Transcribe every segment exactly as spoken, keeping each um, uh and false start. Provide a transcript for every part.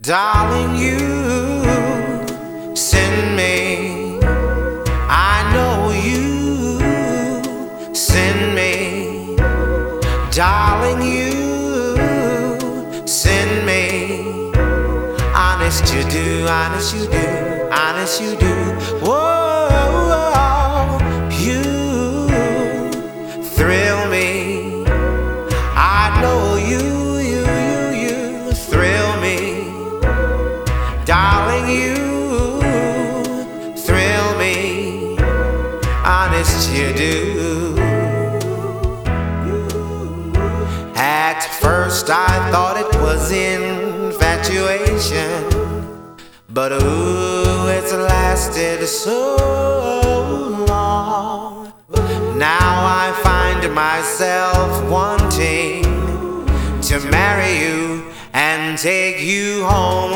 Darling, you send me. I know you send me. Darling, you send me. Honest you do, honest you do, honest you do. Whoa, you thrill me. I know you, you, you, you thrill me. Darling, you thrill me. Honest you do. At first I thought it was infatuation, but ooh, it's lasted so long. Now I find myself wanting to marry you and take you home.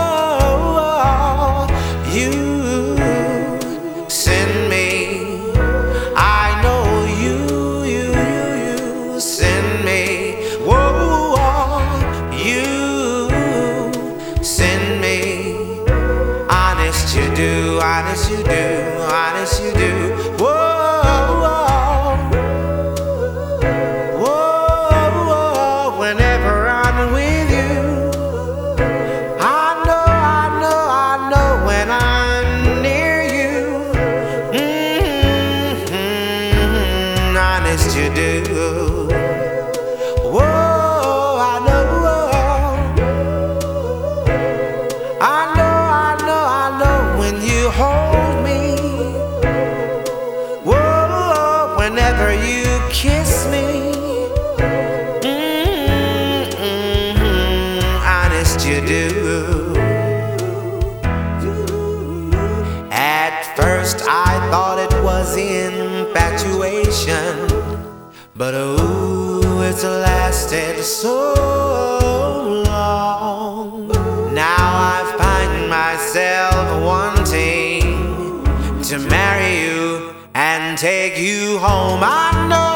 Whoa, you send me. I know you, you, you, you send me. Whoa, you send me. Honest you do, honest you do, honest you do. Whoa, honest you do. Whoa, I know, I know, I know, I know when you hold me. Whoa, whenever you kiss me. Mm-hmm, honest you do. At first I thought it was infatuation, but ooh, it's lasted so long. Now I find myself wanting to marry you and take you home. I know